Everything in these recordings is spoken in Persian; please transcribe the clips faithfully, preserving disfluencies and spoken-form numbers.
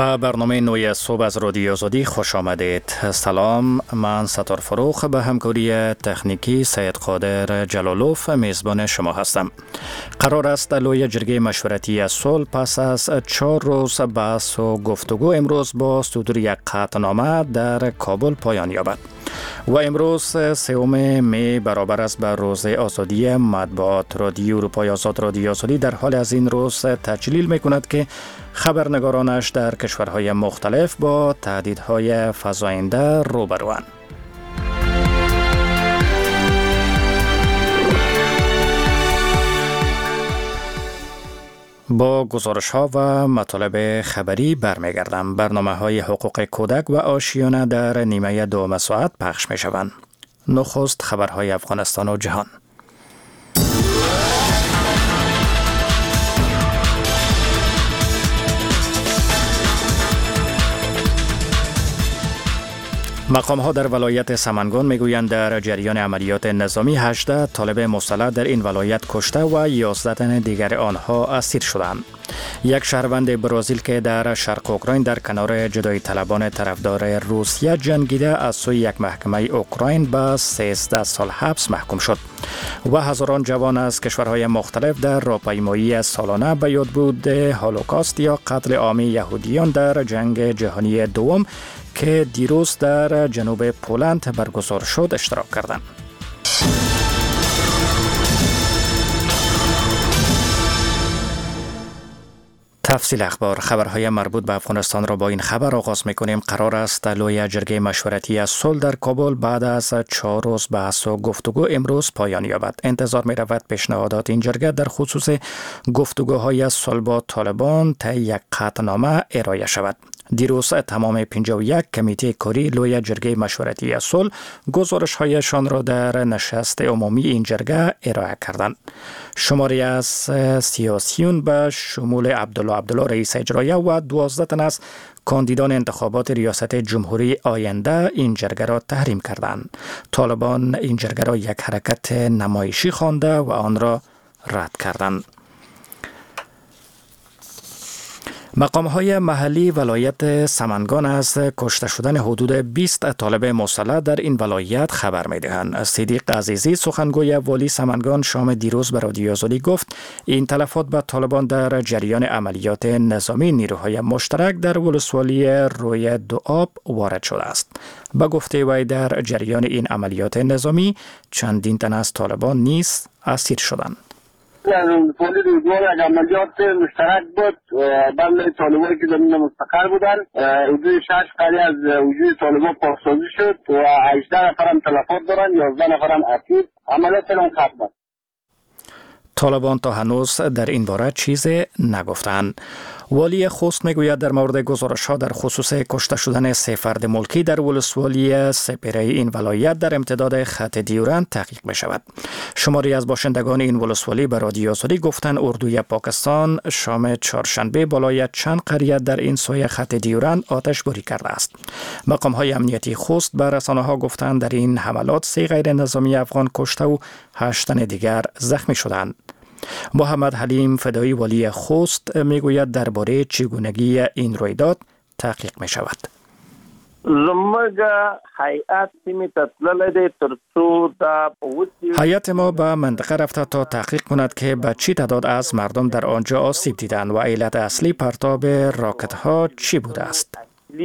به برنامه نوی صبح از رادیو آزادی خوش آمدید. سلام، من ستار فروخ به همکاری تکنیکی سید قادر جلالوف میزبان شما هستم. قرار است لوی جرگه مشورتی صلح پس از چهار روز بحث و گفتگو امروز با صدور یک قطعنامه در کابل پایان یابد و امروز سوم می برابر است به روز آزادی مطبوعات. رادیو اروپای آزاد رادیو آزادی در حال از این روز تجلیل می کند که خبرنگارانش در کشورهای مختلف با تهدیدهای فزاینده روبروند. با گزارش ها و مطالب خبری برمیگردم. برنامه های حقوق کودک و آشیانه در نیمه دوم ساعت پخش می شوند. نخست خبرهای افغانستان و جهان. مقام ها در ولایت سمنگان میگویند در جریان عملیات نظامی هجده طالب مسلح در این ولایت کشته و یازده تن دیگر آنها اسیر شدند. یک شهروند برزیل که در شرق اوکراین در کنار جدایی طلبان طرفدار روسیه جنگیده از سوی یک محکمه اوکراین به سیزده سال حبس محکوم شد و هزاران جوان از کشورهای مختلف در راهپیمایی سالانه به یادبود هولوکاست یا قتل عام یهودیان در جنگ جهانی دوم که دیروز در جنوب پولند برگزار شد اشتراک کردند. تفصیل اخبار. خبرهای مربوط به افغانستان را با این خبر آغاز می‌کنیم. قرار است لوی جرگه مشورتی از صلح در کابل بعد از چهار روز بحث و گفتگو امروز پایان یابد. انتظار می‌رود پیشنهادات این جرگه در خصوص گفتگوهای صلح با طالبان طی یک قطعنامه ارائه شود. دیروز تمام پنجاه و یک کمیته کاری لوی جرگه مشورتی صلح گزارش‌هایشان را در نشست عمومی این جرگه ارائه کردند. شماری از سیاسیون به شمول عبدالله عبدالله رئیس اجرایه و دوازده تن از کاندیدان انتخابات ریاست جمهوری آینده این جرگه را تحریم کردند. طالبان این جرگه را یک حرکت نمایشی خوانده و آن را رد کردند. مقام‌های محلی ولایت سمنگان از کشته شدن حدود بیست طالب مسلح در این ولایت خبر می‌دهند. صدیق عزیزی سخنگوی والی سمنگان شام دیروز به رادیو آزادی گفت این تلفات به طالبان در جریان عملیات نظامی نیروهای مشترک در ولسوالی روی دو آب وارد شده است. به گفته وی در جریان این عملیات نظامی چندین تن از طالبان نیز اسیر شدند. ولی روزگار یک عملیات مشترک بود بین طالبایی که زمین مستقر بودن. حدود شش قریه از وجود طالبان پاکسازی شد و هجده نفر هم تلفات دارن، یازده نفر هم اسیر. عملیات هم ختم. طالبان تا هنوز در این باره چیزی نگفتند. والی خوست میگوید در مورد گزارش ها در خصوص کشته شدن سه فرد ملکی در ولسوالی سپیره این ولایت در امتداد خط دیورند تحقیق می شود. شماری از باشندگان این ولسوالی به رادیو آزادی گفتند اردوی پاکستان شام چهارشنبه بالای چند قریه در این سوی خط دیورند آتش باری کرده است. مقام های امنیتی خوست به رسانه ها گفتند در این حملات سه غیر نظامی افغان کشته و هشت تن دیگر زخمی شدند. محمد حلیم فدایی والی خوست میگوید درباره چگونگی این رویداد تحقیق می شود. هیئت ما به منطقه رفته تا تحقیق کند که به چی تعداد از مردم در آنجا آسیب دیدند و علت اصلی پرتاب راکت ها چی بوده است.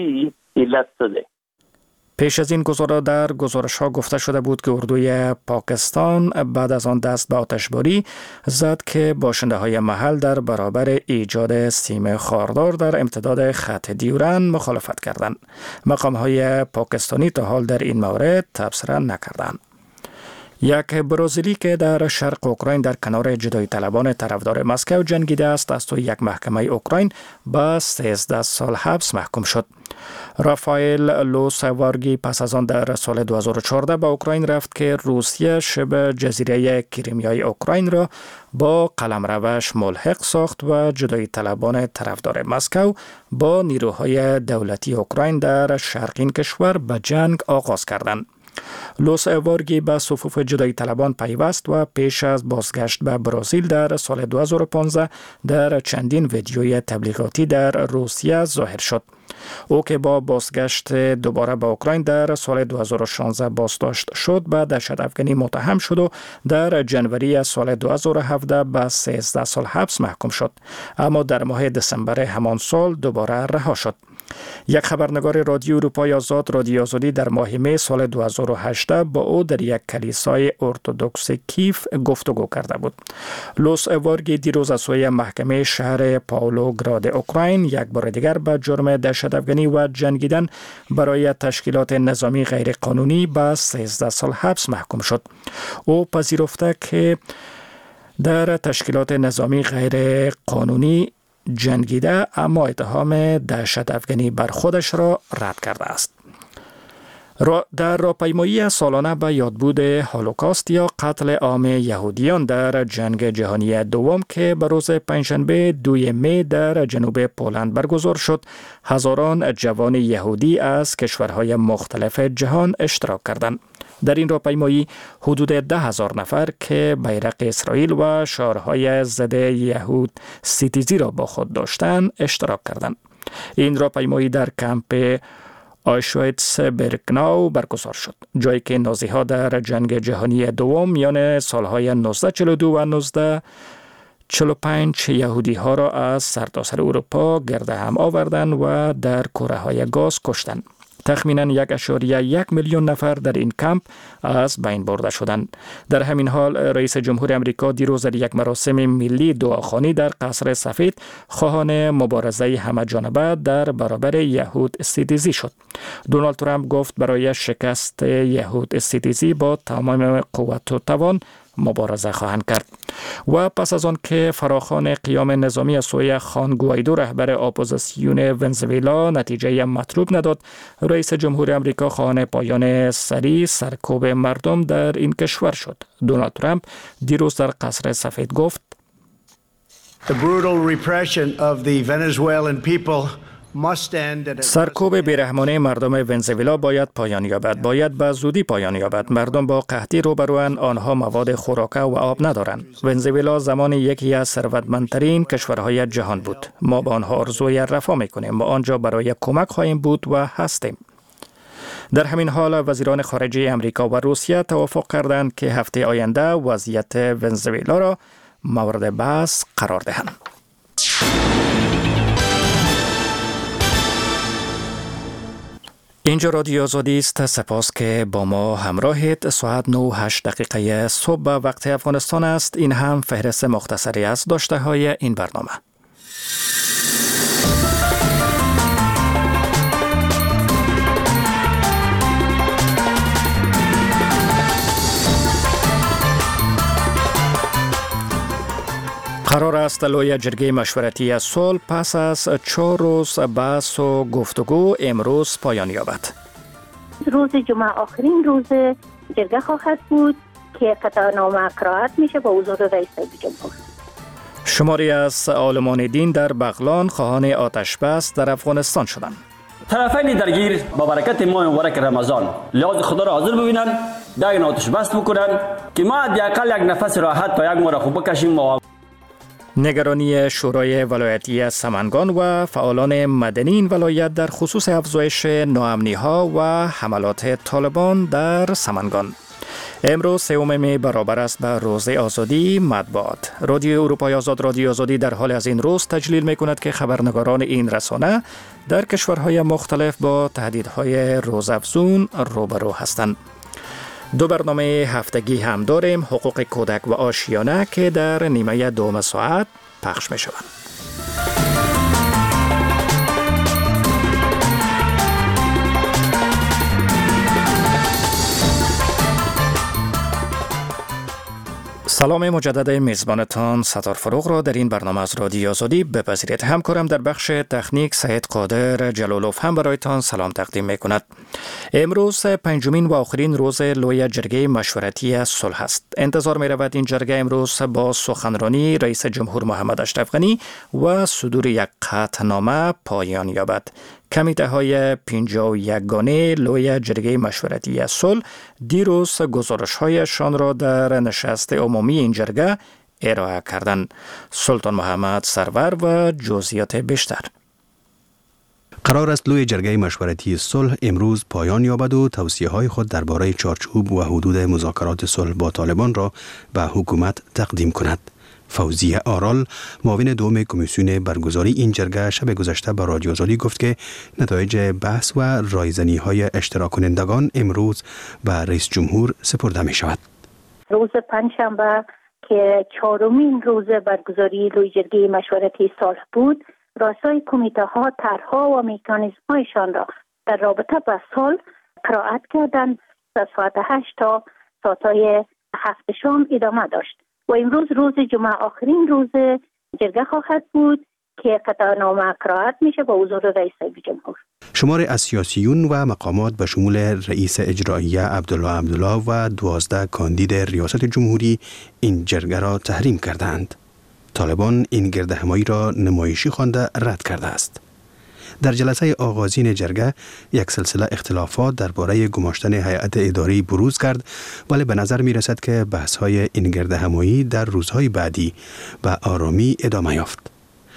پیش از این گزارش در گزارش ها گفته شده بود که اردوی پاکستان بعد از آن دست به آتشباری زد که باشنده های محل در برابر ایجاد سیم خاردار در امتداد خط دیورند مخالفت کردند. مقام های پاکستانی تا حال در این مورد تبصره نکردند. یک برزیلی که در شرق اوکراین در کنار جدایی طلبان طرفدار مسکو جنگیده است از سوی یک محکمه اوکراین به سیزده سال حبس محکوم شد. رافائل لوسوارگی پس از آن در سال دو هزار و چهارده به اوکراین رفت که روسیه شبه جزیره کریمیای اوکراین را با قلمروش ملحق ساخت و جدایی طلبان طرفدار مسکو با نیروهای دولتی اوکراین در شرق این کشور به جنگ آغاز کردند. لوس وارگی به صفوف جدایی طلبان پیوست و پیش از بازگشت به برزیل در سال دو هزار و پانزده در چندین ویدیوی تبلیغاتی در روسیه ظاهر شد. او که با بازگشت دوباره به اوکراین در سال دو هزار و شانزده بازداشت شد به دهشت افغانی متهم شد و در جنوری سال دو هزار و هفده به سیزده سال حبس محکوم شد، اما در ماه دسامبر همان سال دوباره رها شد. یک خبرنگار رادیو اروپای آزاد رادیو آزادی در ماه می سال دو هزار و هجده با او در یک کلیسای ارتدوکس کیف گفتگو کرده بود. لوس وارگی دیروز از سوی محکمه شهر پاولوگراد اوکراین یک بار دیگر به جرم دهشت افغانی و جنگیدن برای تشکیلات نظامی غیر قانونی به سیزده سال حبس محکوم شد. او پذیرفته که در تشکیلات نظامی غیر قانونی جنگیده، اما اتهام دهشت افغانی بر خودش را رد کرده است. در راهپیمایی سالانه به یادبود هولوکاست یا قتل عام یهودیان در جنگ جهانی دوم که به روز پنجشنبه دوم می در جنوب پولند برگزار شد، هزاران جوان یهودی از کشورهای مختلف جهان اشتراک کردند. در این راهپیمایی حدود ده هزار نفر که بیرق اسرائیل و شعارهای ضد یهود سیتیزی را با خود داشتند اشتراک کردند. این راهپیمایی در کمپ آشویتس برگناو برگزار شد، جایی که نازی‌ها در جنگ جهانی دوم میان سالهای نوزده چهل و دو و نوزده چهل و پنج یهودی ها را از سرتاسر اروپا گرد هم آوردند و در کوره‌های گاز کشتند. تخمیناً یک اشاریه یک میلیون نفر در این کمپ از بین برده شدند. در همین حال رئیس جمهور امریکا دیروز در یک مراسم ملی دعاخوانی در قصر سفید خواهان مبارزه همه جانبه در برابر یهود ستیزی شد. دونالد ترامپ گفت برای شکست یهود ستیزی با تمام قوت و توان مبارزه خواهند کرد. و پس از آن که فراخوان قیام نظامی از سوی خوان گوایدو رهبر اپوزیسیون ونزوئلا نتیجه مطلوب نداد، رئیس جمهور امریکا خواهان پایان سریع سرکوب مردم در این کشور شد. دونالد ترامپ دیروز در قصر سفید گفت: The brutal repression of the Venezuelan people سرکوب بیرحمانه مردم ونزوئلا باید پایان یابد. باید به زودی پایان یابد. مردم با قحطی روبروان، آنها مواد خوراکه و آب ندارند. ونزوئلا زمان یکی از ثروتمندترین کشورهای جهان بود. ما با آنها آرزوی رفاه میکنیم. ما آنجا برای کمک خواهیم بود و هستیم. در همین حال وزیران خارجه امریکا و روسیه توافق کردند که هفته آینده وضعیت ونزوئلا را مورد بحث قرار دهند. اینجا رادیو آزادی است. سپاس که با ما همراهید. ساعت نه و هشت دقیقه صبح به وقت افغانستان است. این هم فهرست مختصری از داشته های این برنامه. قرار است لوی جرگه مشورتی صلح پس از چهار روز بحث و گفتگو امروز پایان یابد. روز جمعه آخرین روز جرگه خواهد بود که قطعنامه قرائت میشه با حضور رئیس جمهور. شماری از عالمان دین در بغلان خواهان آتش بس در افغانستان شدند. طرفین درگیر با برکت ماه مبارک رمضان لحاظ خدا را حاضر ببینند، در این آتش بس بکنند که ما حداقل یک نفس راحت تا یک ماه خوب بکشیم. و نگرانی شورای ولایتی سمنگان و فعالان مدنی این ولایت در خصوص افزایش ناامنی‌ها و حملات طالبان در سمنگان. امروز سوم می برابر است به روز آزادی مطبوعات. رادیو اروپای آزاد رادیو آزادی در حال از این روز تجلیل می کند که خبرنگاران این رسانه در کشورهای مختلف با تهدیدهای روزافزون روبرو هستند. دو برنامه هفتگی هم داریم، حقوق کودک و آشیانه که در نیمه دوم ساعت پخش می شوند. سلام مجدد میزبانتان ستار فروغ را در این برنامه از رادیو آزادی بپذیرید. همکارم در بخش تکنیک سعید قادر جلالوف هم برایتان سلام تقدیم می کند. امروز پنجمین و آخرین روز لوی جرگه مشورتی صلح است. انتظار می رود این جرگه امروز با سخنرانی رئیس جمهور محمد اشرف غنی و صدور یک قطعنامه پایان یابد کمیته های پنجاه و یک گانه لوی جرگه مشورتی صلح دیروز گزارش هایشان را در نشست عمومی این جرگه ارائه کردند. سلطان محمد سرور و جزئیات بیشتر. قرار است لوی جرگه مشورتی صلح امروز پایان یابد و توصیه های خود درباره چارچوب و حدود مذاکرات صلح با طالبان را به حکومت تقدیم کند. فوزیه آرال معاون دوم کمیسیون برگزاری این جرگه شب گذشته به رادیو آزادی گفت که نتایج بحث و رایزنی های اشتراک کنندگان امروز به رئیس جمهور سپرده می شود. روز پنجشنبه که چهارمین روز برگزاری لوی جرگه مشورتی صلح بود، رؤسای کمیته ها طرحها و مکانیزم هایشان را در رابطه با صلح قرائت کردند. از ساعت هشت تا ساعت هفت شام ادامه داشت و امروز روز جمعه آخرین روز جرگه خواهد بود که قطعنامه قرائت میشه با حضور رئیس جمهور. شمار از سیاسیون و مقامات به شمول رئیس اجراییه عبدالله عبدالله و دوازده کاندید ریاست جمهوری این جرگه را تحریم کردند. طالبان این گردهمایی را نمایشی خوانده رد کرده است. در جلسه آغازین جرگه یک سلسله اختلافات درباره گماشتن هیئت اداری بروز کرد، ولی به نظر می رسد که بحث‌های این گردهمایی در روزهای بعدی به آرامی ادامه یافت.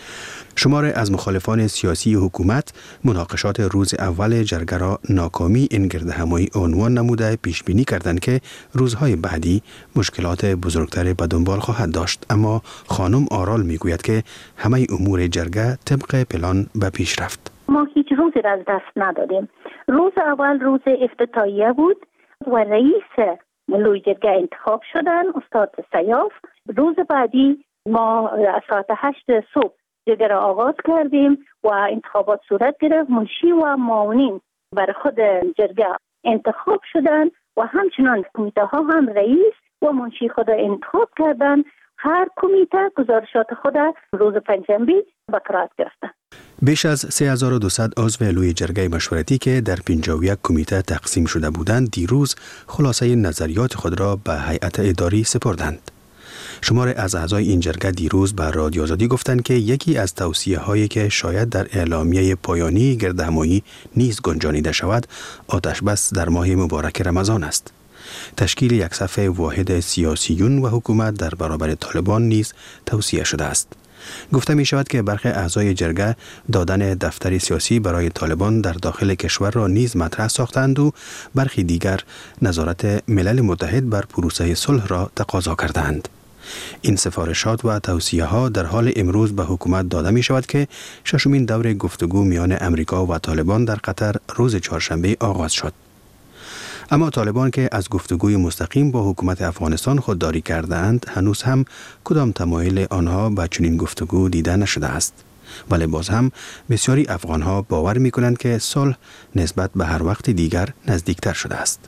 شمار از مخالفان سیاسی حکومت مناقشات روز اول جرگه را ناکامی این گردهمایی عنوان نموده پیش بینی کردند که روزهای بعدی مشکلات بزرگتر به دنبال خواهد داشت، اما خانم آرال میگوید که همه امور جرگه طبق پلان به پیش رفت. ما هیچ روزی را از دست ندادیم. روز اول روز افتتاحیه بود و رئیس لوی جرگه انتخاب شدن استاد سیاف. روز بعدی ما از ساعت هشت صبح جرگه را آغاز کردیم و انتخابات صورت گرفت. منشی و معاونین بر خود جرگه انتخاب شدن و همچنان کمیته ها هم رئیس و منشی خود انتخاب کردن. هر کمیته گزارشات خود روز پنجشنبه به قرائت گرفتن. بیش از سه هزار و دویست عضو لوی جرگه مشورتی که در پنجاه و یک کمیته تقسیم شده بودند دیروز خلاصه نظریات خود را به هیئت اداری سپردند. شمار از اعضای این جرگه دیروز به رادیو آزادی گفتند که یکی از توصیه هایی که شاید در اعلامیه پایانی گردهمایی نیز گنجانیده شود آتش بس در ماه مبارک رمضان است. تشکیل یک صف واحد سیاسیون و حکومت در برابر طالبان نیز توصیه شده است. گفته می شود که برخی اعضای جرگه دادن دفتر سیاسی برای طالبان در داخل کشور را نیز مطرح ساختند و برخی دیگر نظارت ملل متحد بر پروسه صلح را تقاضا کردند. این سفارشات و توصیه ها در حال امروز به حکومت داده می شود که ششمین دور گفتگو میان امریکا و طالبان در قطر روز چهارشنبه آغاز شد. اما طالبان که از گفتگوی مستقیم با حکومت افغانستان خودداری کردند هنوز هم کدام تمایل آنها به چنین گفتگو دیده نشده است. ولی باز هم بسیاری افغانها باور می کنند که صلح نسبت به هر وقت دیگر نزدیکتر شده است.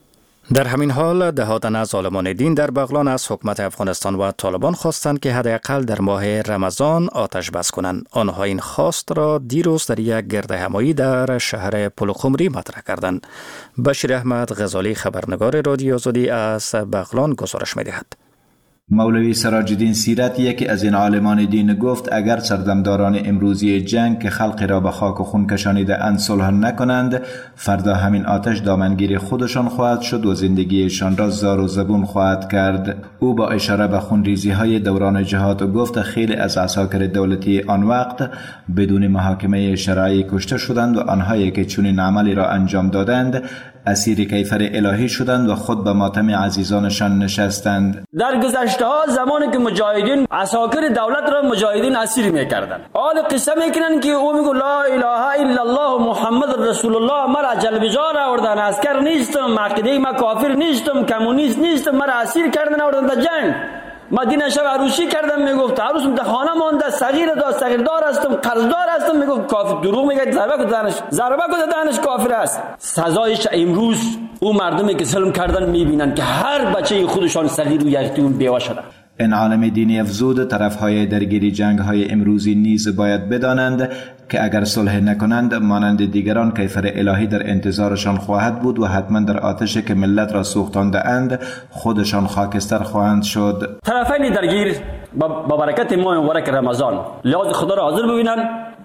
در همین حال دهاتن از عالمان دین در بغلان از حکومت افغانستان و طالبان خواستند که حداقل در ماه رمضان آتش بس کنند. آنها این خواست را دیروز در یک گردهمایی در شهر پلخمری مطرح کردند. بشیر احمد غزالی خبرنگار رادیو آزادی از بغلان گزارش می‌دهد. مولوی سراج الدین سیرت یکی از این عالمان دین گفت اگر سردمداران امروزی جنگ که خلق را به خاک و خون کشانیده اند صلح نکنند فردا همین آتش دامنگیر خودشان خواهد شد و زندگیشان را زار و زبون خواهد کرد. او با اشاره به خونریزی های دوران جهاد گفت خیلی از عساکر دولتی آن وقت بدون محاکمه شرعی کشته شدند و آنهایی که چنین عملی را انجام دادند اسیر کیفر الهی شدند و خود به ماتم عزیزانشان نشستند. در گذشته ها زمانی که مجاهدین عساکر دولت را مجاهدین اسیر میکردند، حال قصه میکنن که او میگه لا اله الا الله محمد رسول الله، مرا جلبجار آوردن، عسکر نیستم، عقیده ما کافر نیستم، کمونیست نیستم، مرا اسیر کردن آوردن به جنگ. مدینه شب عروسی کردم، میگفت عروس در خانه مانده، صغیر دا صغیردار هستم، قرضدار هستم، میگفت کافر. دروغ میگه، ضربه کو دانش ضربه کو دانش کافر است. سزایش امروز او مردمی که ظلم کردن میبینن که هر بچه خودشان صغیر و یتیم بیوه شده. این عالم دینی افزود طرفهای درگیری جنگ‌های امروزی نیز باید بدانند که اگر صلح نکنند مانند دیگران کیفر الهی در انتظارشان خواهد بود و حتما در آتشی که ملت را سوختانده اند خودشان خاکستر خواهند شد. طرفین درگیر با برکت ماه مبارک رمضان لحاظ خدا را حاضر ببینند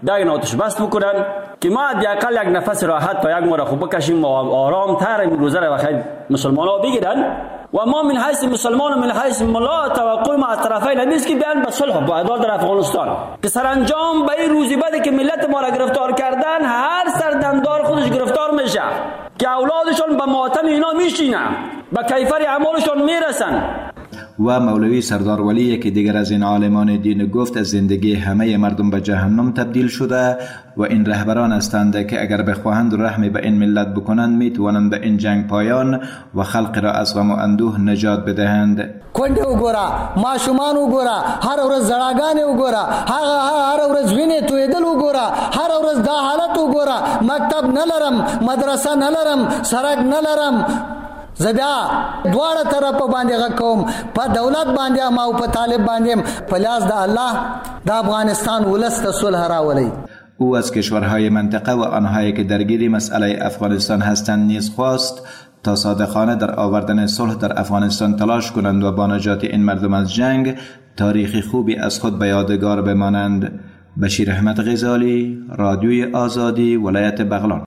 در این آتش بس بکنن که ما حداقل یک نفس راحت تا یک ماه خوب بکشیم و آرام تر این روزه را بخیر مسلمان ها بگیرن. و ما من حیث مسلمان و من حیث ملا توقع ما از طرفین نیست که بیان به صلح با عدالت در افغانستان که سرانجام به این روزی بده که ملت ما را گرفتار کردن، هر سردمدار خودش گرفتار میشه که اولادشون به ماتم اینا میشینن، به کیفر اعمالشون میرسن. و مولوی سردار ولی که دیگر از این عالمان دین گفت از زندگی همه مردم به جهنم تبدیل شده و این رهبران هستند که اگر بخواهند رحم به این ملت بکنند میتوانند به این جنگ پایان و خلق را از غم و اندوه نجات بدهند. کنده وګوره، ماشومان وګوره، هر ورځ زړاګانې وګوره، هغه هر ورځ وینې تویدل وګوره، هر ورځ دا حالت وګوره، مکتب نه لرم، مدرسه نه لرم، سړک نه لرم. زبیا دواړه طرف باندې غکوم، په دولت باندې ما او په طالب باندې په لاس د الله د افغانستان ولست صلح راولي. او از کشورهای منطقه و آنهایی که درگیر مسئله افغانستان هستند نیز خواست تا صادقانه در آوردن صلح در افغانستان تلاش کنند و با نجات این مردم از جنگ تاریخی خوبی از خود به یادگار بمانند. بشیر احمد غزالی، رادیوی آزادی، ولایت بغلان.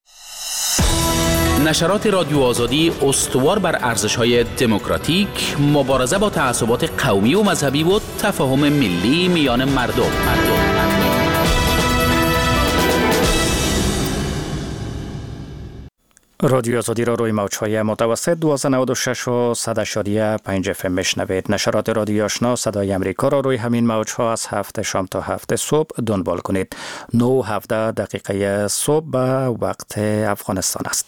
نشرات رادیو آزادی استوار بر ارزش‌های دموکراتیک، مبارزه با تعصبات قومی و مذهبی و تفاهم ملی میان مردم. مردم. رادیو آزادی را روی موج‌های متوسط دویست و نود و شش و صد و پنج اف ام میشنوید. نشرات رادیو آشنا صدای امریکا را روی همین موج‌ها از هفت شام تا هفت صبح دنبال کنید. نه و هفده دقیقه صبح به وقت افغانستان است.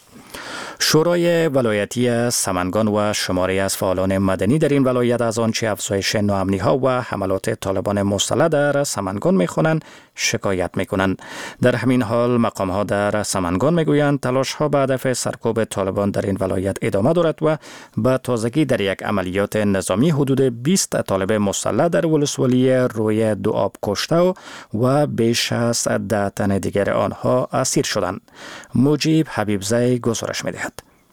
شورای ولایتی سمنگان و شماری از فعالان مدنی در این ولایت از آنچه افزایش ناامنی‌ها و حملات طالبان مسلح در سمنگان می‌خوانند شکایت می‌کنند. در همین حال مقام‌ها در سمنگان می‌گویند تلاش‌ها به هدف سرکوب طالبان در این ولایت ادامه دارد و به تازگی در یک عملیات نظامی حدود بیست طالب مسلح در ولسوالی روی دو آب کشته و بیش از ده تن دیگر آنها اسیر شدند. مجیب حبیبزی گزارش می‌دهد.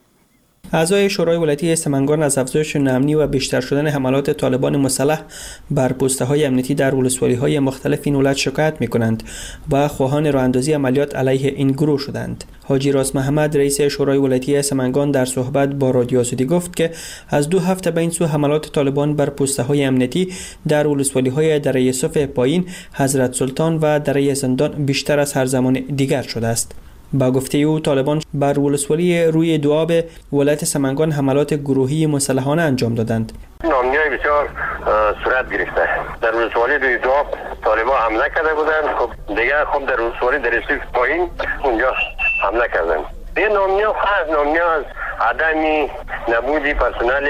اعضای شورای ولایتی سمنگان از افزایش ناامنی و بیشتر شدن حملات طالبان مسلح بر پست‌های امنیتی در ولسوالی‌های مختلف این ولایت شکایت می‌کنند و خواهان راه‌اندازی عملیات علیه این گروه شدند. حاجی راست محمد رئیس شورای ولایتی سمنگان در صحبت با رادیو آزادی گفت که از دو هفته به این سو حملات طالبان بر پست‌های امنیتی در ولسوالی‌های دره یوسف پایین، حضرت سلطان و دره زندان بیشتر از هر زمان دیگر شده است. با گفته او طالبان بر ولسوالی روی دوآب ولایت سمنگان حملات گروهی مسلحانه انجام دادند. ناامنی‌های بسیار صورت گرفته. در ولسوالی روی دوآب طالبان حمله کرده بودند. خب دیگه خب در ولسوالی در یوسف پایین اونجا حمله کردند. این ناامنی‌ها خاص ناامنی‌ها از عدم نبودی پرسنل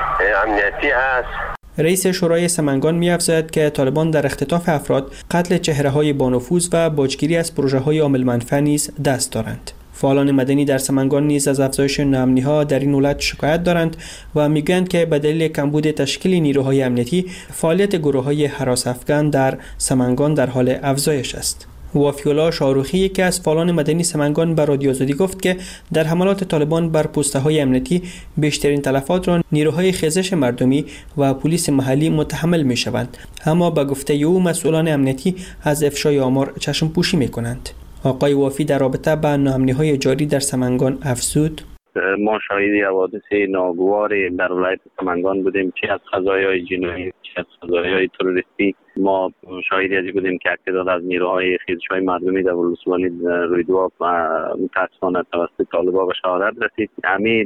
امنیتی است. رئیس شورای سمنگان می‌افزاید که طالبان در اختطاف افراد، قتل چهره‌های بانفوذ و باجگیری از پروژه‌های عامل منفعه نیز دست دارند. فعالان مدنی در سمنگان نیز از افزایش ناامنی‌ها در این ولایت شکایت دارند و میگویند که به دلیل کمبود تشکیل نیروهای امنیتی، فعالیت گروه‌های هراس افغان در سمنگان در حال افزایش است. وافیولا شاروخی یکی از فعالان مدنی سمنگان به رادیو آزادی گفت که در حملات طالبان بر پست‌های امنیتی بیشترین تلفات را نیروهای خیزش مردمی و پلیس محلی متحمل می‌شوند، اما به گفته او مسئولان امنیتی از افشای آمار چشم پوشی می‌کنند. آقای وافی در رابطه با ناامنی‌های جاری در سمنگان افزود: ما شاهد حوادث ناگوار در ولایت سمنگان بودیم، چه از قضایای جنایی چه از قضایای تروریستی. ما شاهدی ازی بودیم که تعداد از نیروهای خیزش‌های مردمی در ولسوالی روی دوآب متأسفانه توسط طالبان به شهادت رسید. همین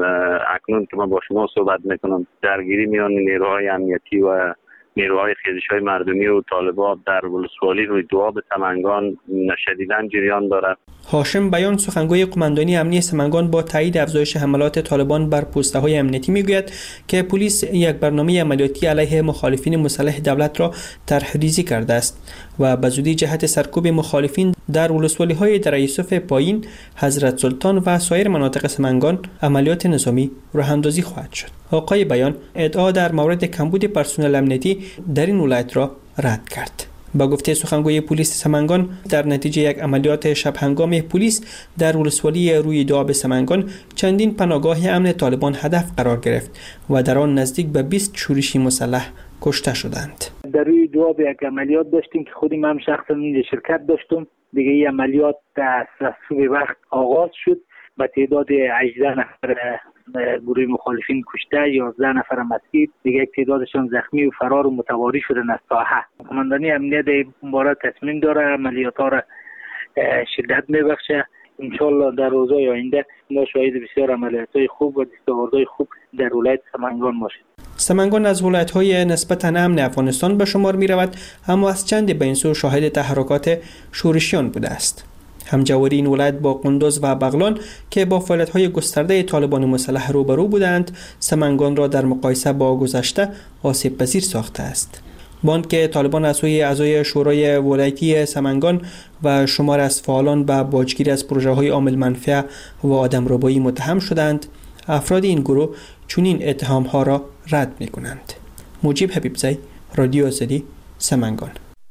اکنون که ما با شما صحبت میکنم درگیری میان نیروهای امنیتی و نیروهای خیزش‌های مردمی و طالبان در ولسوالی روی دوآب سمنگان شدیداً جریان دارد. هاشم بیان سخنگوی قماندانی امنی سمنگان با تایید افزایش حملات طالبان بر پست‌های امنیتی میگوید که پلیس یک برنامه عملیاتی علیه مخالفین مسلح دولت را طرح‌ریزی کرده است و به زودی جهت سرکوب مخالفین در ولسوالی‌های دره یوسف پایین، حضرت سلطان و سایر مناطق سمنگان عملیات نظامی راه‌اندازی خواهد شد. آقای بیان ادعا در مورد کمبود پرسنل امنیتی در این ولایت را رد کرد. با گفته سخنگوی پلیس سمنگان در نتیجه یک عملیات شب هنگام پلیس در ولسوالی روی دوآب سمنگان چندین پناهگاه امن طالبان هدف قرار گرفت و در آن نزدیک به بیست شورشی مسلح کشته شدند. در روی دوآب یک عملیات داشتیم که خودم هم شخصا اینجا شرکت داشتم. دیگه این عملیات از صبح وقت آغاز شد. به تعداد هجده نفر گروه مخالفین کشته، یازده نفر مسیر، دیگه تعدادشان زخمی و فرار و متواری شدن از ساحه. قماندانی امنیت در مبارزه تصمیم داره عملیات ها را شدت میبخشه. انشالله در روزهای آینده ما شاهد بسیار عملیات‌های خوب و دستاوردهای خوب در ولایت سمنگان باشیم. سمنگان از ولایت‌های نسبتاً امن افغانستان به شمار می‌رود، اما از چند به این سو شاهد تحرکات شورشیان بوده است. همجواری این ولایت با قندوز و بغلان که با فعالیت‌های گسترده طالبان مسلح روبرو بودند، سمنگان را در مقایسه با گذشته آسیب پذیر ساخته است. باند که طالبان از سوی اعضای شورای ولایتی سمنگان و شمار از فعالان به باجگیری از پروژه‌های عامل منفعه و آدمربایی متهم شدند، افراد این گروه چنین اتهام‌ها را رد می‌کنند. مجیب حبیبزی، رادیو آزادی، سمنگان.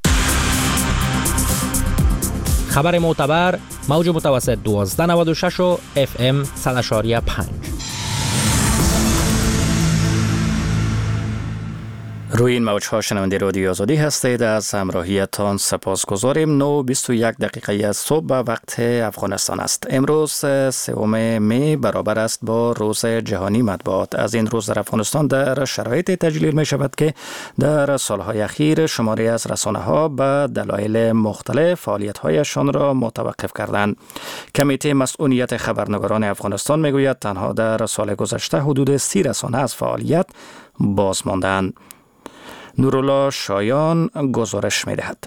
خبر معتبر، موج متوسط دوازده نود و شش و اف ام صد و شش و پنج. روی این موج‌ها شنونده رادیو آزادی هستید. از همراهیتان سپاسگزاریم. نه و بیست و یک دقیقه از صبح به وقت افغانستان است. امروز سوم می برابر است با روز جهانی مطبوعات. از این روز در افغانستان در شرایط تجلیل می شود که در سالهای اخیر شماری از رسانه‌ها به دلایل مختلف فعالیت‌هایشان را متوقف کردند. کمیته مسئولیت خبرنگاران افغانستان میگوید تنها در سال گذشته حدود سی رسانه از فعالیت باز ماندند. نورالله شایان گزارش می‌دهد.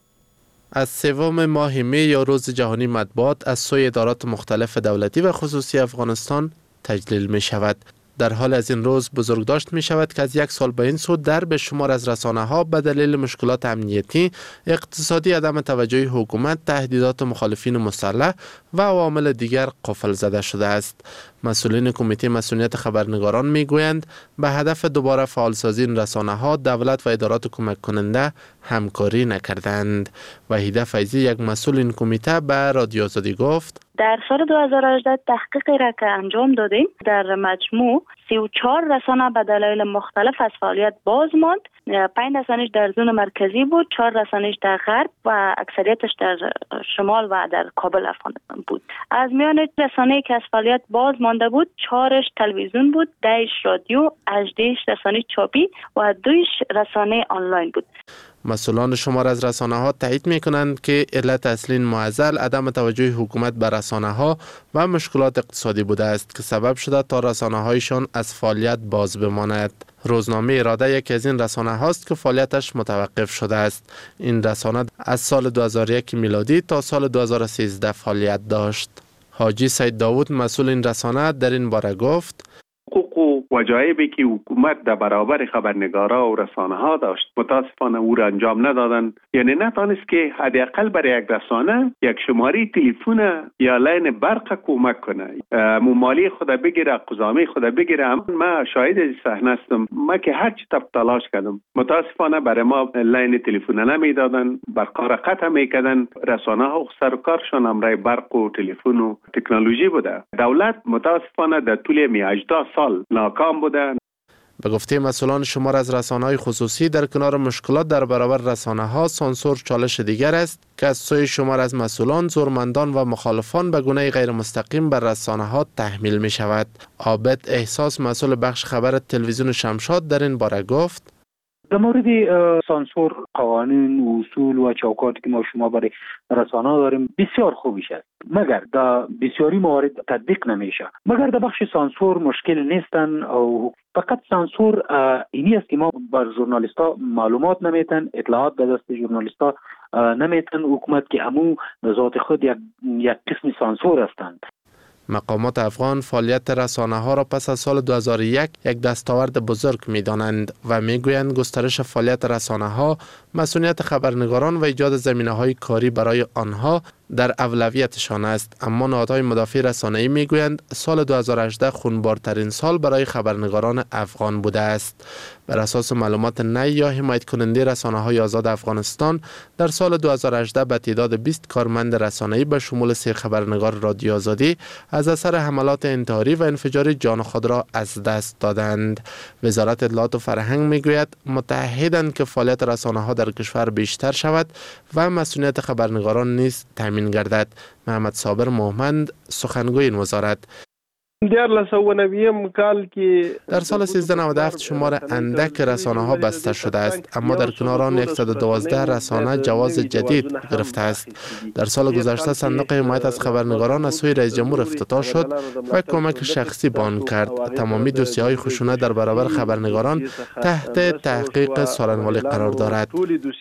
از سوم ماه می یا روز جهانی مطبوعات از سوی ادارات مختلف دولتی و خصوصی افغانستان تجلیل می شود. در حال از این روز بزرگداشت می شود که از یک سال به این سو در به شمار از رسانه ها به دلیل مشکلات امنیتی، اقتصادی، عدم توجه حکومت، تهدیدات مخالفین مسلح و عوامل دیگر قفل زده شده است. مسئولین کمیته مسئولیت خبرنگاران می گویند به هدف دوباره فعالسازی این رسانه ها دولت و ادارات کمک کننده همکاری نکردند. وحیده فیضی، یک مسئول این کمیته، به رادیو آزادی گفت: در سال دو هزار و هجده تحقیقی را که انجام دادیم، در مجموع سی و چهار رسانه به دلایل مختلف از فعالیت باز ماند. پنج رسانه‌اش در زون مرکزی بود، چهار رسانه‌اش در غرب و اکثریتش در شمال و در کابل افغانستان بود. از میان رسانه‌ای که از فعالیت باز مانده بود، چهارش تلویزیون بود، دهش رادیو، هجدهش رسانه چاپی و دویش رسانه آنلاین بود. مسئولان شمار از رسانه ها تایید می کنند که علت اصلی معضل عدم توجه حکومت به رسانه ها و مشکلات اقتصادی بوده است که سبب شده تا رسانه هایشان از فعالیت باز بماند. روزنامه اراده یکی از این رسانه هاست که فعالیتش متوقف شده است. این رسانه از سال دو هزار و یک میلادی تا سال دو هزار و سیزده فعالیت داشت. حاجی سید داوود، مسئول این رسانه، در این باره گفت: حقوق و وجایبی که حکومت در برابر خبرنگارا و رسانه ها داشت متاسفانه او را انجام ندادن. یعنی نتانست که حداقل برای یک رسانه یک شماره تلفن یا لین برق کمک کنه، مالی خود بگیره، قزامه خود بگیره. ما شاهد از صحنه هستم، ما که هر چی تلاش کردم متاسفانه برای ما لین تلفن نمیدادن، برق را قطع میکردن. رسانه ها سر و کارشان امرای برق و تلفن و تکنولوژی بوده. دولت متاسفانه در طول هجده سال ناکام بوده. به گفته مسئولان شمار از رسانه‌های خصوصی، در کنار مشکلات در برابر رسانه‌ها، سانسور چالش دیگر است که از سوی شمار از مسئولان، زورمندان و مخالفان به گونه غیر مستقیم بر رسانه‌ها تحمیل می شود. عابد احساس، مسئول بخش خبر تلویزیون شمشاد، در این باره گفت: در مورد سانسور، قوانین و اصول و چوکاتی که ما شما برای رسانه داریم بسیار خوبیش است، مگر در بسیاری موارد تطبیق نمیشه. مگر در بخش سانسور مشکل نیستن و فقط سانسور اینی است که ما بر ژورنالیستا معلومات نمیتن، اطلاعات به دست ژورنالیستا نمیتن. حکومت که امو ذات خود یک یک قسم سانسور هستند. مقامات افغان فعالیت رسانه ها را پس از سال دو هزار و یک یک دستاورد بزرگ می دانند و می گویند گسترش فعالیت رسانه ها، مسئولیت خبرنگاران و ایجاد زمینه های کاری برای آنها در اولویتشان است. اما نهادهای مدافع رسانه‌ای میگویند سال دو هزار و هجده خونبارترین سال برای خبرنگاران افغان بوده است. بر اساس معلومات نی یا حمایت کننده رسانه‌های آزاد افغانستان، در سال دو هزار و هجده به تعداد بیست کارمند رسانه‌ای به شمول سه خبرنگار رادیو آزادی از اثر حملات انتحاری و انفجار جان خود را از دست دادند. وزارت اطلاعات و فرهنگ میگوید متعهدند که فعالیت رسانه‌ها در کشور بیشتر شود و مسئولیت خبرنگاران نیز تامین گردد. محمد صابر محمد، سخنگوی این وزارت: در سال سیزده نود و هفت شمار اندک رسانه ها بسته شده است، اما در کنار آن صد و دوازده رسانه جواز جدید گرفته است. در سال گذشته صندوق حمایت از خبرنگاران از سوی رئیس جمهور افتتاح شد و کمک شخصی به آن کرد. تمامی دوسیه های خشونت در برابر خبرنگاران تحت تحقیق څارنوالۍ قرار دارد.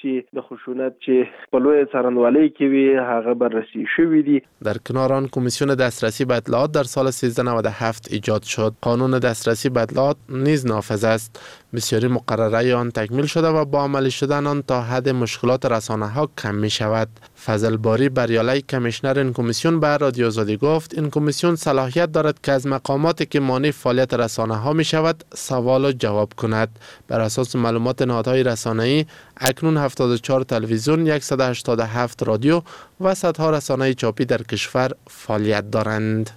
در کنار آن کمیسیون دسترسی به اطلاعات در سال سیزده نود و هفت ایجاد شد. قانون دسترسی به اطلاعات نیز نافذ است. بسیاری مقرره آن تکمیل شده و با عملی شدن آن تا حد مشکلات رسانه ها کم می شود. فضل باری بریالی، کمیشنر این کمیسیون، به رادیو آزادی گفت این کمیسیون صلاحیت دارد که از مقاماتی که مانع فعالیت رسانه ها می شود سوال و جواب کند. بر اساس معلومات نهادهای رسانه‌ای اکنون هفتاد و چهار تلویزیون، صد و هشتاد و هفت رادیو و صدها رسانه چاپی در کشور فعالیت دارند.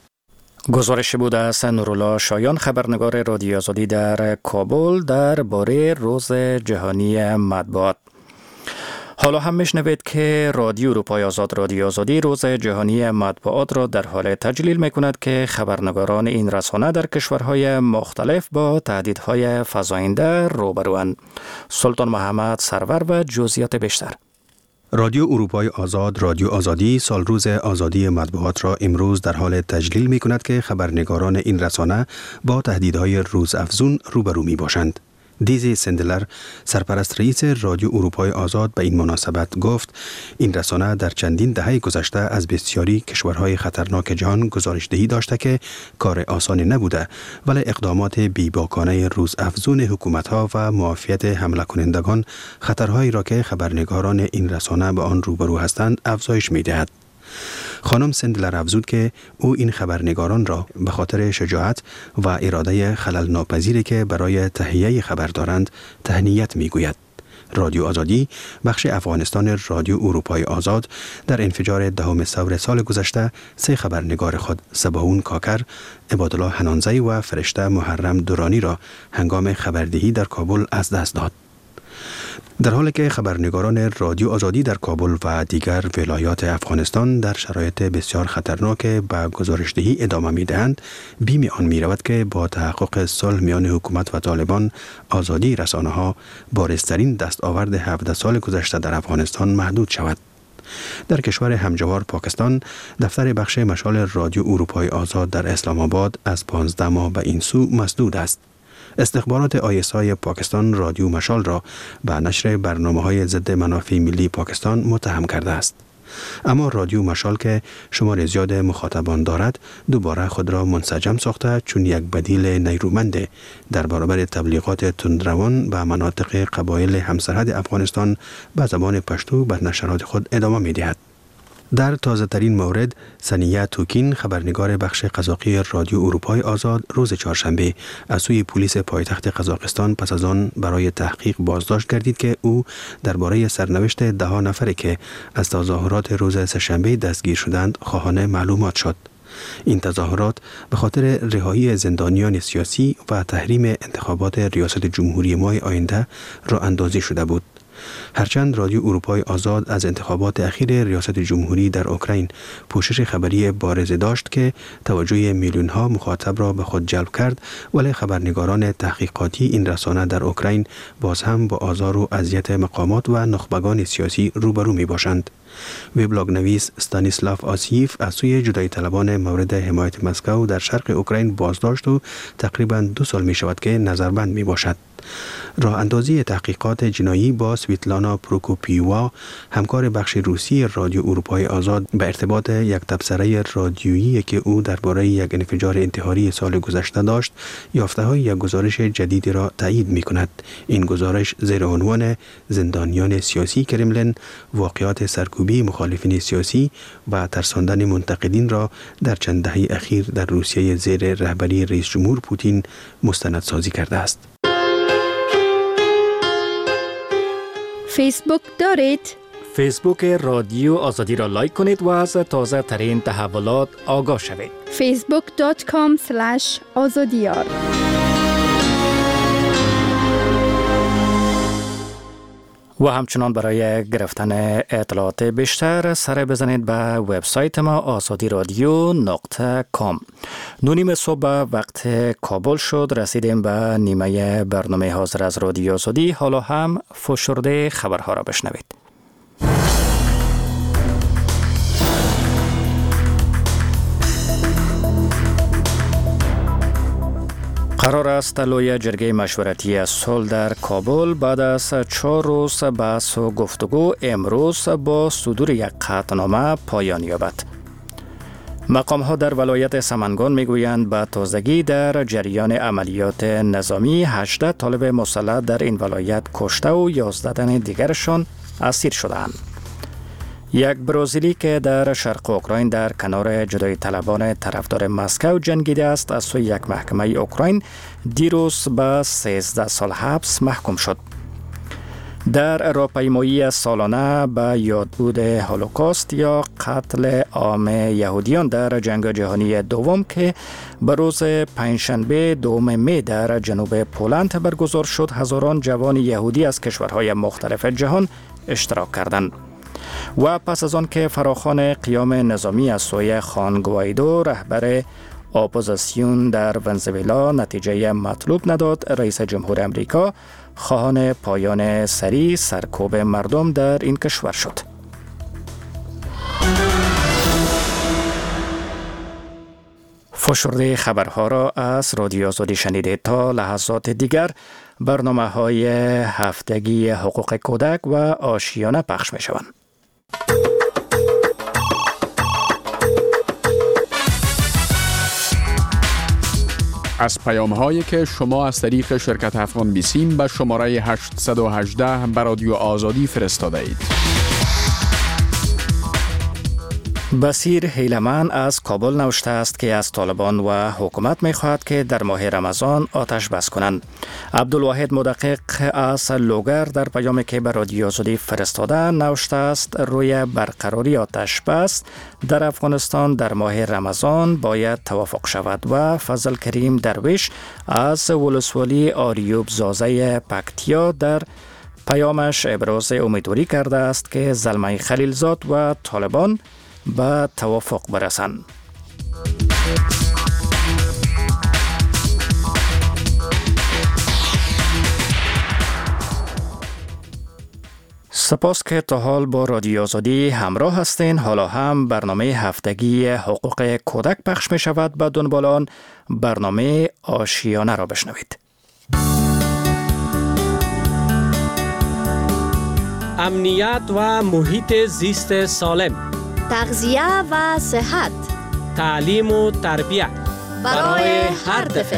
گزارش بود از نورالله شایان، خبرنگار رادیو آزادی در کابل، در باره روز جهانی مطبوعات. حالا هم میشنوید که رادیو اروپای آزاد رادیو آزادی روز جهانی مطبوعات را در حال تجلیل میکند که خبرنگاران این رسانه در کشورهای مختلف با تهدیدهای فزاینده روبروند. سلطان محمد سرور و جزئیات بیشتر. رادیو اروپای آزاد رادیو آزادی سال روز آزادی مطبوعات را امروز در حال تجلیل می کند که خبرنگاران این رسانه با تهدیدهای روزافزون روبرو می باشند. دیزی سندلر، سرپرست رئیس رادیو اروپای آزاد، به این مناسبت گفت این رسانه در چندین دهه گذشته از بسیاری کشورهای خطرناک جهان گزارشدهی داشته که کار آسانی نبوده، ولی اقدامات بی‌باکانه روزافزون حکومت‌ها و معافیت حمله کنندگان خطرهایی را که خبرنگاران این رسانه به آن روبرو هستند افزایش می‌دهد. خانم سندلر افزود که او این خبرنگاران را به خاطر شجاعت و اراده خلل ناپذیری که برای تهیه خبر دارند تهنیت می‌گوید. رادیو آزادی، بخش افغانستان رادیو اروپای آزاد، در انفجار دهم ثور سال گذشته سه خبرنگار خود، صباحون کاکر، عبادالله حنانزی و فرشته محرم دورانی را هنگام خبردهی در کابل از دست داد. در حالی که خبرنگاران رادیو آزادی در کابل و دیگر ولایات افغانستان در شرایط بسیار خطرناک به گزارشدهی ادامه می دهند، بیم آن می رود که با تحقق صلح میان حکومت و طالبان آزادی رسانه ها بارزترین دستاورد هفده سال گذشته در افغانستان محدود شود. در کشور همجوار پاکستان، دفتر بخش مشال رادیو اروپای آزاد در اسلام آباد از پانزده ماه به این سو مسدود است. استخبارات آی اس آی پاکستان رادیو مشال را به نشر برنامه‌های ضد منافع ملی پاکستان متهم کرده است. اما رادیو مشال که شمار زیاد مخاطبان دارد، دوباره خود را منسجم ساخته چون یک بدیل نیرومند در برابر تبلیغات تندروان به مناطق قبایل همسرحد افغانستان به زبان پشتو بر نشرات خود ادامه می‌دهد. در تازه ترین مورد، سنیه توکین، خبرنگار بخش قزاقی رادیو اروپای آزاد، روز چهارشنبه از سوی پلیس پایتخت قزاقستان پس از آن برای تحقیق بازداشت گردید که او درباره سرنوشت ده ها نفری که از تظاهرات روز سه‌شنبه دستگیر شدند خواهان معلومات شد. این تظاهرات به خاطر رهایی زندانیان سیاسی و تحریم انتخابات ریاست جمهوری ماه آینده راه اندازی شده بود. هرچند رادیو اروپای آزاد از انتخابات اخیر ریاست جمهوری در اوکراین پوشش خبری بارزی داشت که توجه میلیون ها مخاطب را به خود جلب کرد، ولی خبرنگاران تحقیقاتی این رسانه در اوکراین باز هم با آزار و اذیت مقامات و نخبگان سیاسی روبرو می باشند. وبلاگ نویس استانیسلاف آسیف از سوی جدایی طلبان مورد حمایت مسکو در شرق اوکراین بازداشت و تقریباً دو سال می شود که نظربند می باشد. راه اندازی تحقیقات جنایی با سویتلانا پروکوپیوا، همکار بخش روسی رادیو اروپای آزاد، به ارتباط یک تبصره رادیویی که او درباره یک انفجار انتحاری سال گذشته داشت، یافته‌های یک گزارش جدیدی را تایید می‌کند. این گزارش زیر عنوان زندانیان سیاسی کرملین، واقعات سرکوبی سرکوبی مخالفین سیاسی و ترساندن منتقدین را در چند دهه اخیر در روسیه زیر رهبری رئیس جمهور پوتین مستندسازی کرده است. فیسبوک دارید؟ فیسبوک رادیو آزادی را لایک کنید و از تازه ترین تحولات آگاه شوید. فیسبوک دات کام اسلش آزادیار. و همچنان برای گرفتن اطلاعات بیشتر سر بزنید به وبسایت ما آزادی رادیو نقطه کام. نونیم صبح وقت کابل شد، رسیدیم به نیمه برنامه حاضر از رادیو آزادی. حالا هم فشرده خبرها را بشنوید. قرار است لوی جرگه مشورتی صلح در کابل بعد از چهار روز بحث و گفتگو امروز با صدور یک قطعنامه پایان یابد. مقام ها در ولایت سمنگان میگویند به تازگی در جریان عملیات نظامی هجده طالب مسلح در این ولایت کشته و یازده تن دیگرشان اسیر شدند. یک برزیلی که در شرق اوکراین در کنار جدایی طلبان طرفدار مسکو جنگیده است از سوی یک محکمه اوکراین دیروز به سیزده سال حبس محکوم شد. در راهپیمایی سالانه به یادبود هولوکاست یا قتل عام یهودیان در جنگ جهانی دوم که به روز پنجشنبه دوم می در جنوب پولند برگزار شد، هزاران جوان یهودی از کشورهای مختلف جهان اشتراک کردند. و پس از آن که فراخوان قیام نظامی از سوی خوان گوایدو رهبر اپوزیسیون در ونزوئلا نتیجه مطلوب نداد، رئیس جمهور امریکا خواهان پایان سریع سرکوب مردم در این کشور شد. فشرده خبرها را از رادیو آزادی شنیده. تا لحظات دیگر برنامه های هفتگی حقوق کودک و آشیانه پخش می شوند. از پیام هایی که شما از طریق شرکت افغان بیسیم به شماره هشت یک هشت به رادیو آزادی فرستاده اید. بصیر هیلمن از کابل نوشته است که از طالبان و حکومت می‌خواهد که در ماه رمضان آتش بس کنند. عبدالواحد مدقق از لوگر در پیامی که به رادیو آزادی فرستاده نوشته است روی برقراری آتش بس در افغانستان در ماه رمضان باید توافق شود. و فضل کریم درویش از ولسوالی آریوب زازه پکتیا در پیامش ابراز امیدواری کرده است که زلمه خلیلزاد و طالبان به توافق برسند. سپاس که تا حال با رادیو آزادی همراه هستین. حالا هم برنامه هفتگی حقوق کودک پخش می شود. به دنبال آن برنامه آشیانه را بشنوید. امنیت و محیط زیست سالم، تغذیه و صحت، تعلیم و تربیت برای هر طفل.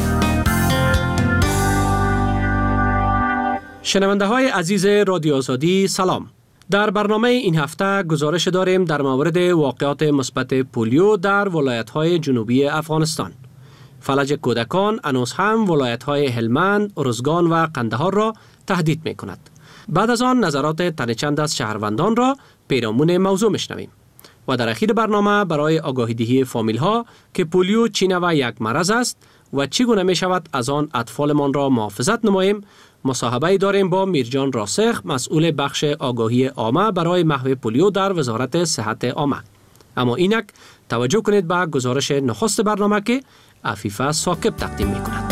شنونده های عزیز رادیو آزادی سلام. در برنامه این هفته گزارش داریم در مورد واقعات مثبت پولیو در ولایت های جنوبی افغانستان. فلج کودکان هنوز هم ولایت های هلمند، ارزگان و قندهار را تهدید می کند. بعد از آن نظرات تن چند از شهروندان را پیرامون موضوع میشنویم و در اخیر برنامه برای آگاهی دهی فامیل ها که پولیو چی نوع یک مرض است و چگونه می شود از آن اطفالمان را محافظت نماییم مصاحبه داریم با میرجان راسخ، مسئول بخش آگاهی عامه برای محو پولیو در وزارت صحت عامه. اما اینک توجه کنید به گزارش نخست برنامه که عفیفه ثاقب تقدیم می کند.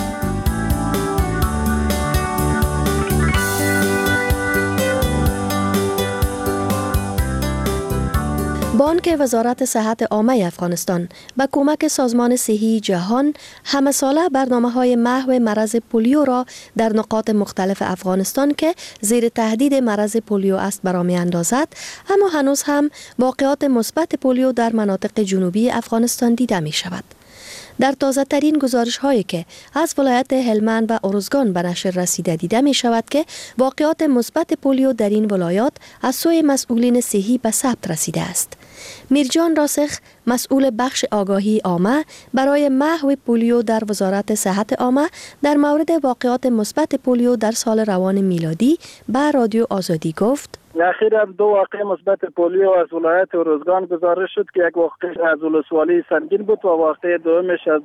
بانک وزارت صحت عامه افغانستان با کمک سازمان صحی جهان همه ساله برنامه‌های محو مرض پولیو را در نقاط مختلف افغانستان که زیر تهدید مرض پولیو است برآمی اندازد، اما هنوز هم واقعات مثبت پولیو در مناطق جنوبی افغانستان دیده می شود. در تازه ترین گزارش هایی که از ولایت هلمند و ارزگان به نشر رسیده دیده می شود که واقعات مثبت پولیو در این ولایات از سوی مسئولین صحی به ثبت رسیده است. میرجان راسخ، مسئول بخش آگاهی عامه برای محو پولیو در وزارت صحت عامه، در مورد واقعات مثبت پولیو در سال روان میلادی به رادیو آزادی گفت: اخیراً دو واقعه مثبت پولیو از ولایت ارزگان گزارش شد که یک واقعه از ولسوالی سنگین بود و واقعه دومش از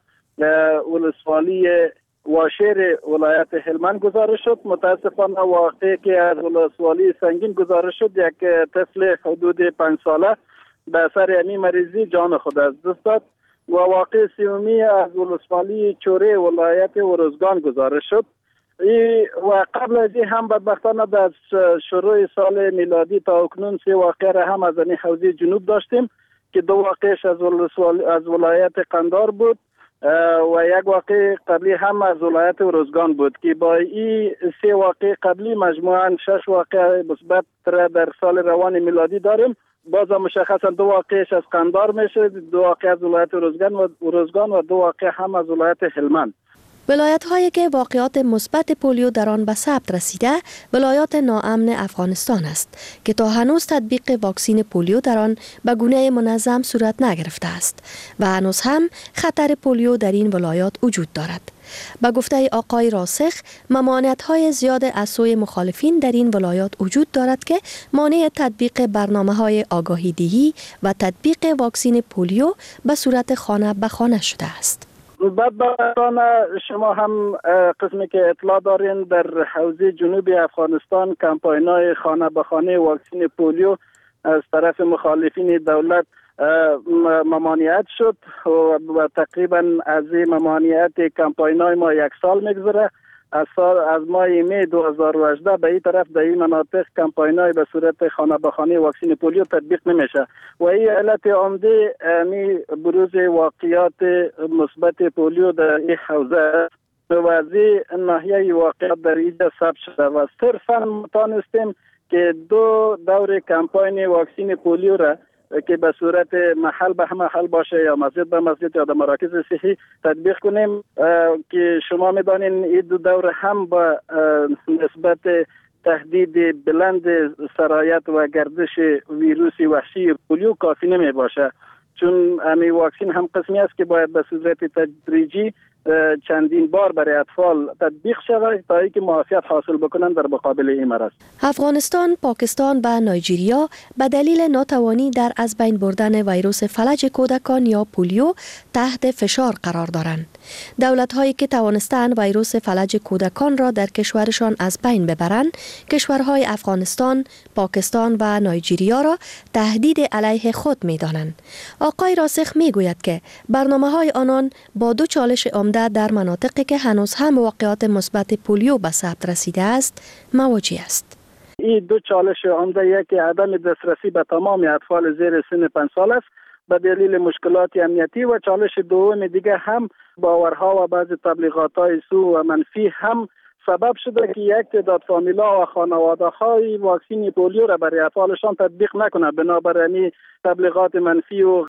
ولسوالی واشیر ولایت هلمند گزارش شد. متاسفانه واقعی که از ولسوالی سنگین گزارش شد، یک طفل حدود پنج ساله به اثر امی مریضی جان خود از دست داد و واقع سومی از ولسوالی چوره ولایت ارزگان گزارش شد. و قبل از این هم بدبختانه در شروع سال میلادی تا اکنون سه واقعه را هم از این حوزه جنوب داشتیم که دو واقعش از از ولایت قندار بود و یک واقع قبلی هم از ولایت ارزگان بود که با این سه واقع قبلی مجموعاً شش واقع مثبت در سال روان میلادی داریم. باز مشخصا دو واقعش از قندار میشه، دو واقع از ولایت ارزگان و ارزگان و دو واقع هم از ولایت هلمند. ولایت هایی که واقعات مثبت پولیو در آن به ثبت رسیده ولایات ناامن افغانستان است که تا هنوز تطبیق واکسین پولیو در آن به گونه منظم صورت نگرفته است و هنوز هم خطر پولیو در این ولایات وجود دارد. با گفته آقای راسخ، ممانعت های زیاد از سوی مخالفین در این ولایات وجود دارد که مانع تطبیق برنامه های آگاهی دهی و تطبیق واکسین پولیو به صورت خانه به خانه شده است. بدبختانه شما هم قسمی که اطلاع دارین در حوزه جنوبی افغانستان کمپاین‌های خانه به خانه واکسین پولیو از طرف مخالفین دولت ممانعت شد و تقریبا از این ممانعت کمپاین‌های ما یک سال میگذره. از سال از ماه می دو هزار و هجده به این طرف در این مناطق کمپاین‌های به صورت خانه به خانه واکسین پولیو تطبیق نمیشه و این علت عمده می بروز واقعیات مثبت پولیو در این حوزه و از این ناحیه واقعیت در اینجا ثبت شده و صرفا تانستیم که دو دور کمپاین واکسین پولیو را که به صورت محل به محل باشه یا مسجد به مسجد یا در مراکز صحی تطبیق کنیم که شما میدانین این دو دور هم با نسبت تهدید بلند سرایت و گردش ویروس وحشی پولیو کافی نمی باشه، چون امی واکسین هم قسمی است که باید به صورت تدریجی چندین بار برای اطفال تطبیق شود تا اینکه معافیت حاصل بکنند در مقابل این مرض. افغانستان، پاکستان و نایجریا به دلیل ناتوانی در از بین بردن ویروس فلج کودکان یا پولیو تحت فشار قرار دارند. دولت‌هایی که توانستند ویروس فلج کودکان را در کشورشان از بین ببرند، کشورهای افغانستان، پاکستان و نایجریا را تهدید علیه خود می‌دانند. آقای راسخ می‌گوید که برنامه‌های آنان با دو چالش عمده در مناطقی که هنوز هم واقعات مثبت پولیو به ثبت رسیده است مواجه است. این دو چالش عمده یکی عدم دسترسی به تمام اطفال زیر سن پنج سال است به دلیل مشکلات امنیتی و چالش دوم دیگه هم باورها و بعض تبلیغات‌های سو و منفی هم سبب شده که یک تعداد فامیلا و خانواده‌های واکسین پولیو را برای اطفالشان تطبیق نکنند بنابراین تبلیغات منفی و